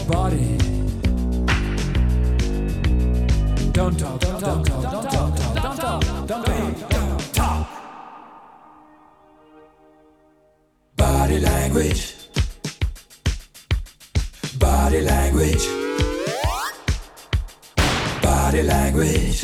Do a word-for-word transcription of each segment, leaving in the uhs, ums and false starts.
body. Don't talk, don't talk, don't talk, don't talk, don't talk, don't talk, don't talk. Body language. Body language. Body language.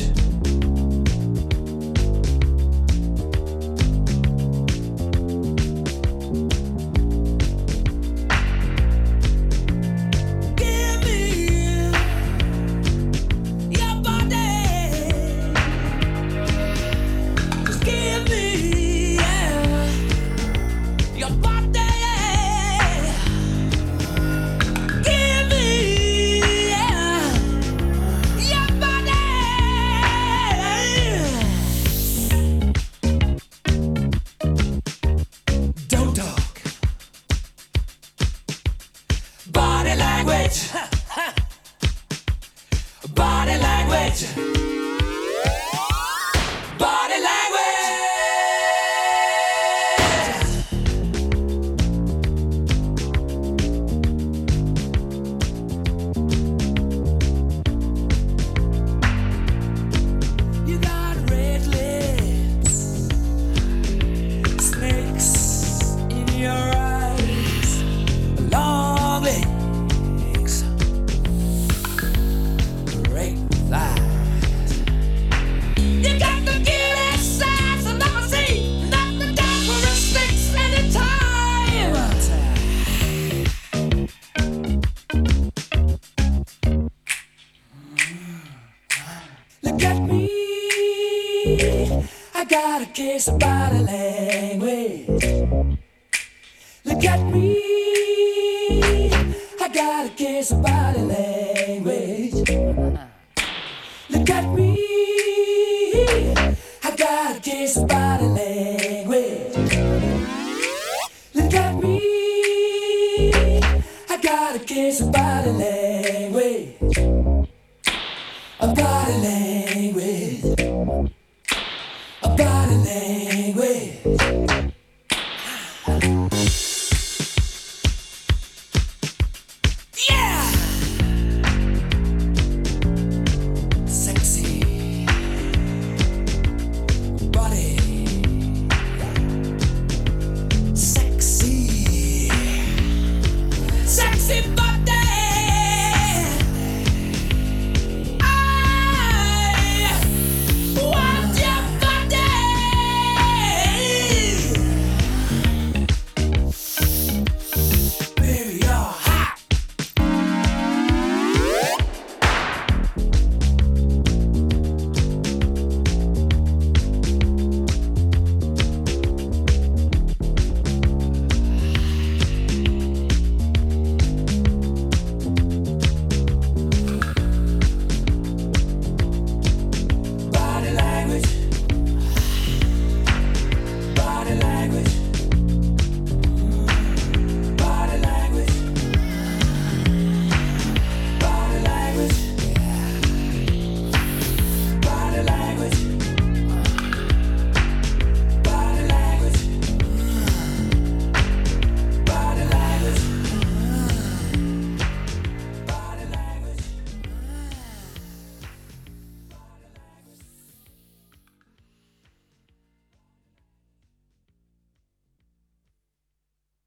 Body language. Body language. You got red lips, snakes in your eyes, long legs, great thighs. You got the cutest size I've never seen. Not the characteristics anytime. Look at me, I got a case of body language. Look at me, I got a case of body language. Look at me, I got a case of body language.